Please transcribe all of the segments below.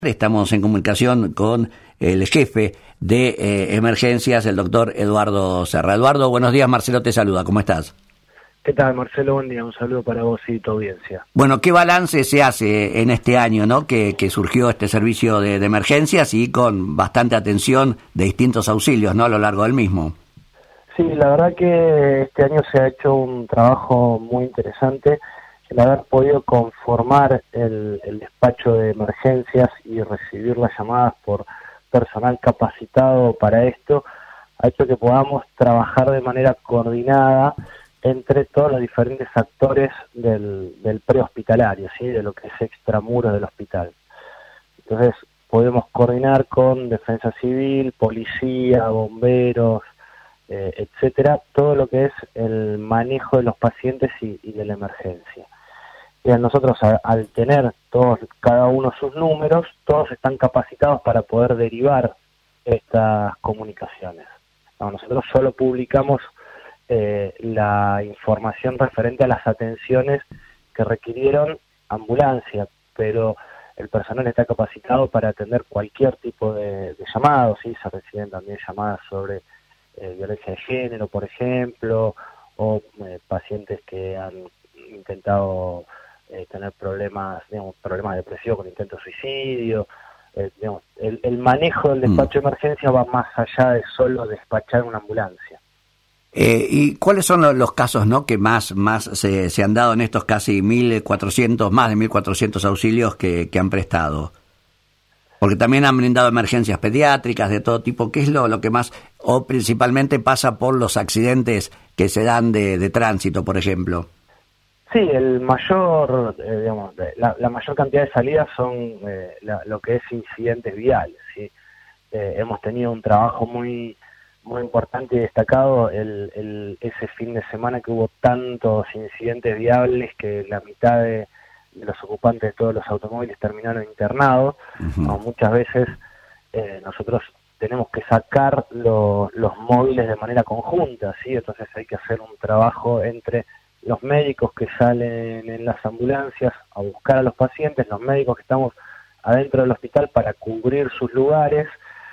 Estamos en comunicación con el jefe de emergencias, el doctor Eduardo Serra. Eduardo, buenos días, Marcelo te saluda, ¿cómo estás? ¿Qué tal, Marcelo? Buen día, un saludo para vos y tu audiencia. Bueno, ¿qué balance se hace en este año, ¿no? que surgió este servicio de emergencias y con bastante atención de distintos auxilios, ¿no? A lo largo del mismo? Sí, la verdad que este año se ha hecho un trabajo muy interesante, el haber podido conformar el despacho de emergencias y recibir las llamadas por personal capacitado para esto, ha hecho que podamos trabajar de manera coordinada entre todos los diferentes actores del prehospitalario, ¿sí? De lo que es extramuros del hospital. Entonces, podemos coordinar con Defensa Civil, Policía, Bomberos, etcétera, todo lo que es el manejo de los pacientes y de la emergencia. Y nosotros, al tener cada uno sus números, todos están capacitados para poder derivar estas comunicaciones. No, nosotros solo publicamos la información referente a las atenciones que requirieron ambulancia, pero el personal está capacitado para atender cualquier tipo de llamados, ¿sí? Se reciben también llamadas sobre violencia de género, por ejemplo, o pacientes que han intentado tener problemas depresivos con intento de suicidio. El manejo del despacho de emergencia va más allá de solo despachar una ambulancia. ¿Y cuáles son los casos, no, que más se han dado en estos casi 1.400, más de 1.400 auxilios que han prestado? Porque también han brindado emergencias pediátricas de todo tipo. ¿Qué es lo que más, o principalmente pasa por los accidentes que se dan de tránsito, por ejemplo? Sí, el mayor, la mayor cantidad de salidas son lo que es incidentes viales, ¿sí? Hemos tenido un trabajo muy importante y destacado ese fin de semana que hubo tantos incidentes viales que la mitad de los ocupantes de todos los automóviles terminaron internados. Uh-huh. Muchas veces nosotros tenemos que sacar los móviles de manera conjunta, ¿sí? Entonces hay que hacer un trabajo entre los médicos que salen en las ambulancias a buscar a los pacientes, los médicos que estamos adentro del hospital para cubrir sus lugares.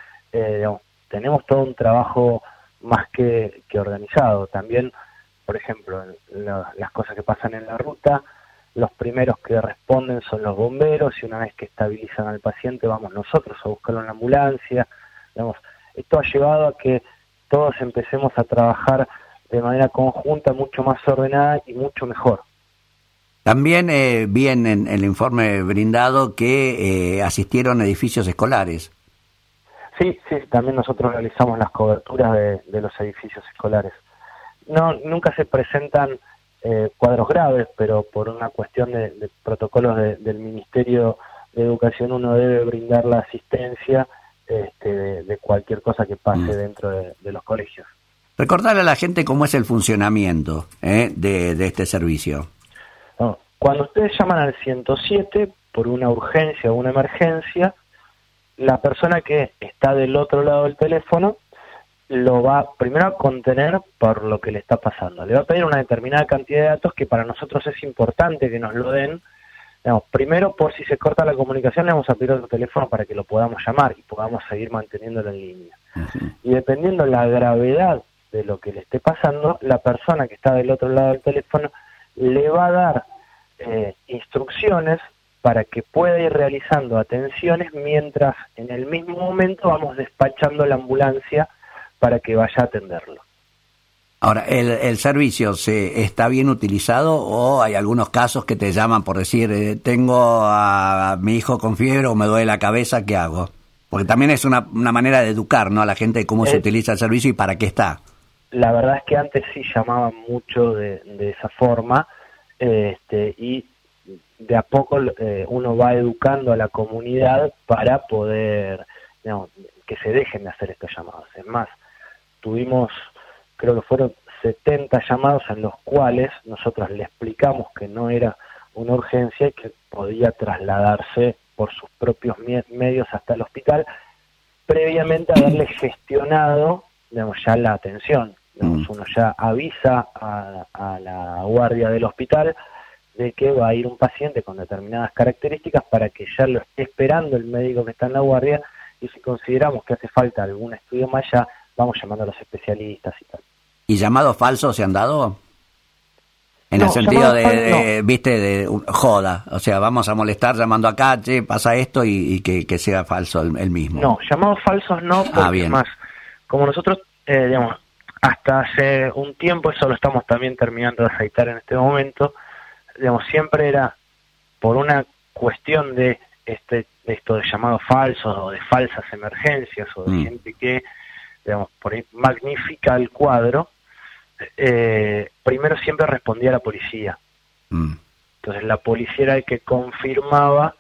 Tenemos todo un trabajo más que organizado. También, por ejemplo, las cosas que pasan en la ruta, los primeros que responden son los bomberos, y una vez que estabilizan al paciente vamos nosotros a buscarlo en la ambulancia. Esto ha llevado a que todos empecemos a trabajar de manera conjunta, mucho más ordenada y mucho mejor. También vi en el informe brindado que asistieron edificios escolares. Sí, también nosotros realizamos las coberturas de los edificios escolares. Nunca se presentan cuadros graves, pero por una cuestión de protocolos del Ministerio de Educación uno debe brindar la asistencia de cualquier cosa que pase dentro de los colegios. Recordarle a la gente cómo es el funcionamiento de este servicio. Cuando ustedes llaman al 107 por una urgencia o una emergencia, la persona que está del otro lado del teléfono lo va primero a contener por lo que le está pasando. Le va a pedir una determinada cantidad de datos que para nosotros es importante que nos lo den. Primero, por si se corta la comunicación, le vamos a pedir otro teléfono para que lo podamos llamar y podamos seguir manteniéndolo en línea. Uh-huh. Y dependiendo la gravedad de lo que le esté pasando, la persona que está del otro lado del teléfono le va a dar instrucciones para que pueda ir realizando atenciones mientras en el mismo momento vamos despachando la ambulancia para que vaya a atenderlo. Ahora, ¿el servicio está bien utilizado o hay algunos casos que te llaman por decir tengo a mi hijo con fiebre o me duele la cabeza, ¿qué hago? Porque también es una manera de educar, ¿no?, a la gente de cómo se utiliza el servicio y para qué está. La verdad es que antes sí llamaban mucho de esa forma, y de a poco uno va educando a la comunidad para poder, que se dejen de hacer estos llamados. Es más, tuvimos, creo que fueron 70 llamados en los cuales nosotros le explicamos que no era una urgencia y que podía trasladarse por sus propios medios hasta el hospital, previamente a haberle gestionado, ya la atención. Uno ya avisa a la guardia del hospital de que va a ir un paciente con determinadas características para que ya lo esté esperando el médico que está en la guardia, y si consideramos que hace falta algún estudio más, ya vamos llamando a los especialistas y tal. ¿Y llamados falsos se han dado? En No, el sentido de no. viste, de joda, o sea, vamos a molestar llamando acá, che, pasa esto, y que sea falso el mismo. No, llamados falsos no, porque bien. más, como nosotros, digamos, hasta hace un tiempo, eso lo estamos también terminando de aceitar en este momento, digamos, siempre era por una cuestión de esto de llamados falsos o de falsas emergencias o de gente que, digamos, por ahí magnifica el cuadro. Primero siempre respondía la policía. Entonces la policía era el que confirmaba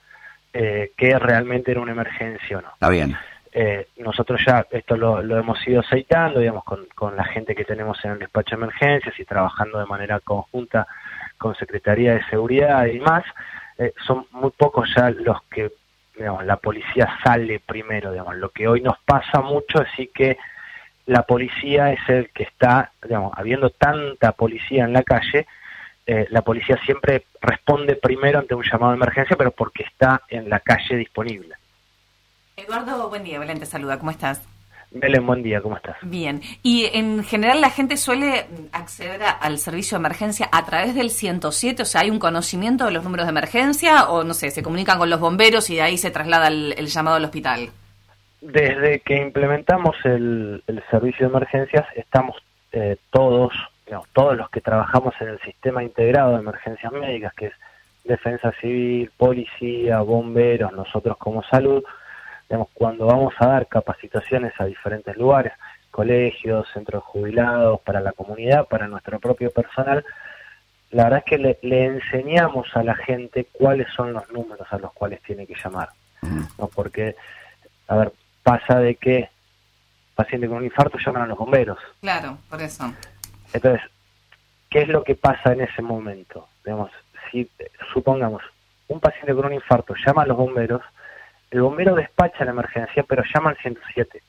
que realmente era una emergencia o no. Está bien. Nosotros ya esto lo hemos ido aceitando, digamos, con la gente que tenemos en el despacho de emergencias y trabajando de manera conjunta con Secretaría de Seguridad y demás. Son muy pocos ya los que, digamos, la policía sale primero, digamos. Lo que hoy nos pasa mucho es sí que la policía es el que está, digamos, habiendo tanta policía en la calle, la policía siempre responde primero ante un llamado de emergencia, pero porque está en la calle disponible. Eduardo, buen día. Belén te saluda. ¿Cómo estás? Belén, buen día. ¿Cómo estás? Bien. ¿Y en general la gente suele acceder al servicio de emergencia a través del 107? O sea, ¿hay un conocimiento de los números de emergencia? O, no sé, se comunican con los bomberos y de ahí se traslada el llamado al hospital. Desde que implementamos el servicio de emergencias, estamos todos los que trabajamos en el sistema integrado de emergencias médicas, que es Defensa Civil, Policía, Bomberos, nosotros como Salud, digamos, cuando vamos a dar capacitaciones a diferentes lugares, colegios, centros jubilados, para la comunidad, para nuestro propio personal, la verdad es que le enseñamos a la gente cuáles son los números a los cuales tiene que llamar, ¿no? Porque, a ver, pasa de que paciente con un infarto llaman a los bomberos. Claro, por eso. Entonces, ¿qué es lo que pasa en ese momento? Digamos, si supongamos un paciente con un infarto llama a los bomberos, el bombero despacha la emergencia, pero llama al 107.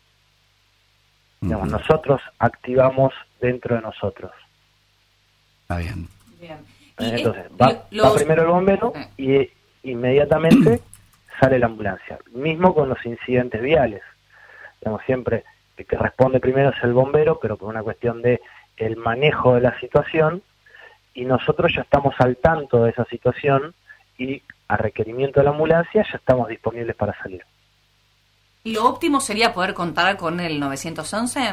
Digamos, nosotros activamos dentro de nosotros. Está bien. Bien. Entonces, va primero el bombero y inmediatamente sale la ambulancia. Mismo con los incidentes viales. Digamos, siempre el que responde primero es el bombero, pero por una cuestión de el manejo de la situación, y nosotros ya estamos al tanto de esa situación y a requerimiento de la ambulancia ya estamos disponibles para salir. ¿Lo óptimo sería poder contar con el 911?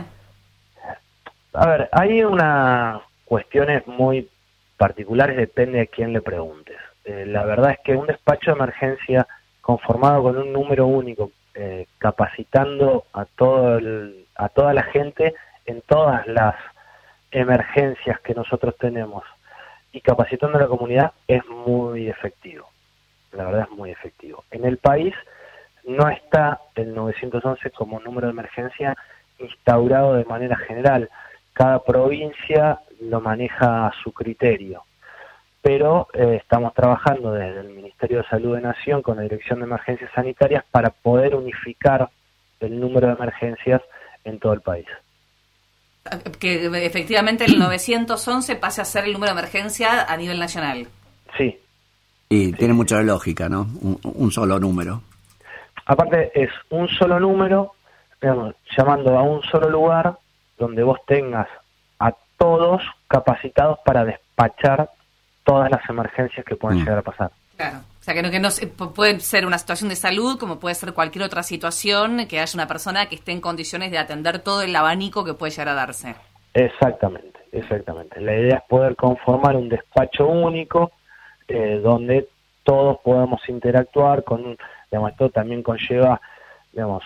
A ver, hay unas cuestiones muy particulares, depende de quién le preguntes. La verdad es que un despacho de emergencia conformado con un número único, capacitando a toda la gente en todas las emergencias que nosotros tenemos y capacitando a la comunidad, es muy efectivo. La verdad es muy efectivo. En el país no está el 911 como número de emergencia instaurado de manera general. Cada provincia lo maneja a su criterio. Pero estamos trabajando desde el Ministerio de Salud de Nación con la Dirección de Emergencias Sanitarias para poder unificar el número de emergencias en todo el país. Que efectivamente el 911 pase a ser el número de emergencia a nivel nacional. Sí. Y tiene mucha lógica, ¿no? Un solo número. Aparte es un solo número, digamos, llamando a un solo lugar donde vos tengas a todos capacitados para despachar todas las emergencias que pueden llegar a pasar. Claro, o sea, que no puede ser una situación de salud como puede ser cualquier otra situación, que haya una persona que esté en condiciones de atender todo el abanico que puede llegar a darse. Exactamente. La idea es poder conformar un despacho único donde todos podamos interactuar con digamos, esto también conlleva, digamos,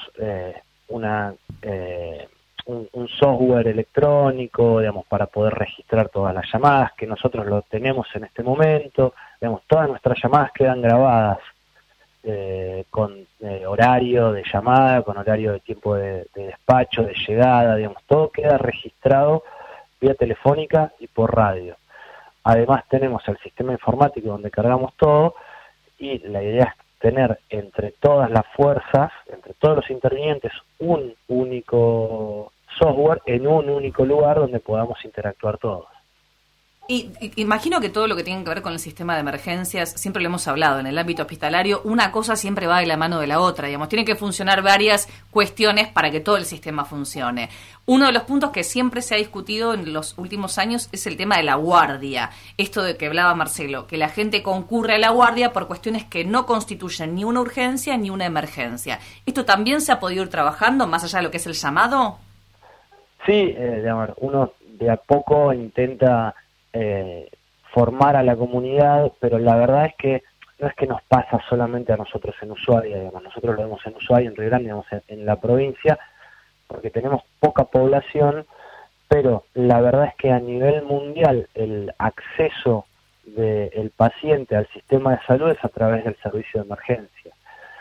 un software electrónico, digamos, para poder registrar todas las llamadas, que nosotros lo tenemos en este momento. Digamos, todas nuestras llamadas quedan grabadas con horario de llamada, con horario de tiempo de despacho, de llegada, digamos, todo queda registrado vía telefónica y por radio. Además tenemos el sistema informático donde cargamos todo, y la idea es tener entre todas las fuerzas, entre todos los intervinientes, un único software en un único lugar donde podamos interactuar todos. Y imagino que todo lo que tiene que ver con el sistema de emergencias, siempre lo hemos hablado, en el ámbito hospitalario, una cosa siempre va de la mano de la otra, digamos. Tienen que funcionar varias cuestiones para que todo el sistema funcione. Uno de los puntos que siempre se ha discutido en los últimos años es el tema de la guardia. Esto de que hablaba Marcelo, que la gente concurre a la guardia por cuestiones que no constituyen ni una urgencia ni una emergencia. ¿Esto también se ha podido ir trabajando más allá de lo que es el llamado? Sí, digamos, uno de a poco intenta formar a la comunidad, pero la verdad es que no es que nos pasa solamente a nosotros en Ushuaia, digamos, nosotros lo vemos en Ushuaia, en Río Grande, digamos, en la provincia, porque tenemos poca población, pero la verdad es que a nivel mundial el acceso del paciente al sistema de salud es a través del servicio de emergencia.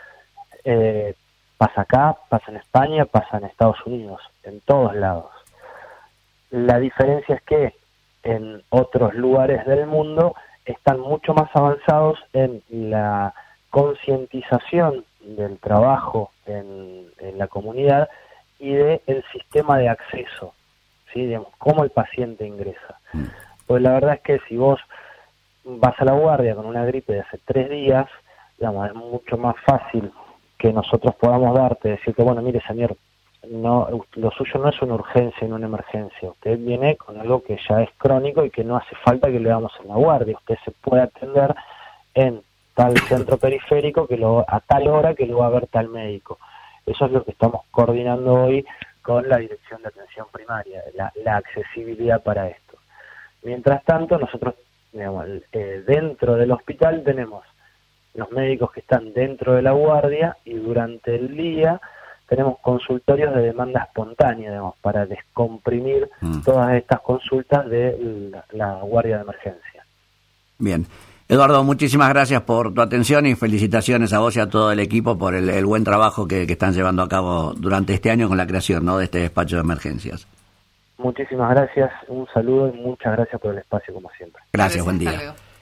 Pasa acá, pasa en España, pasa en Estados Unidos, en todos lados. La diferencia es que en otros lugares del mundo están mucho más avanzados en la concientización del trabajo en la comunidad y del sistema de acceso, ¿sí? Digamos, cómo el paciente ingresa. Pues la verdad es que si vos vas a la guardia con una gripe de hace 3 días, digamos, es mucho más fácil que nosotros podamos decirte, bueno, mire señor, no, lo suyo no es una urgencia ni una emergencia, usted viene con algo que ya es crónico y que no hace falta que le damos en la guardia, usted se puede atender en tal centro periférico a tal hora que lo va a ver tal médico. Eso es lo que estamos coordinando hoy con la Dirección de Atención Primaria, la accesibilidad para esto. Mientras tanto, nosotros, digamos, dentro del hospital tenemos los médicos que están dentro de la guardia y durante el día tenemos consultorios de demanda espontánea, digamos, para descomprimir todas estas consultas de la guardia de emergencia. Bien. Eduardo, muchísimas gracias por tu atención y felicitaciones a vos y a todo el equipo por el buen trabajo que están llevando a cabo durante este año con la creación, ¿no?, de este despacho de emergencias. Muchísimas gracias, un saludo y muchas gracias por el espacio como siempre. Gracias, buen día.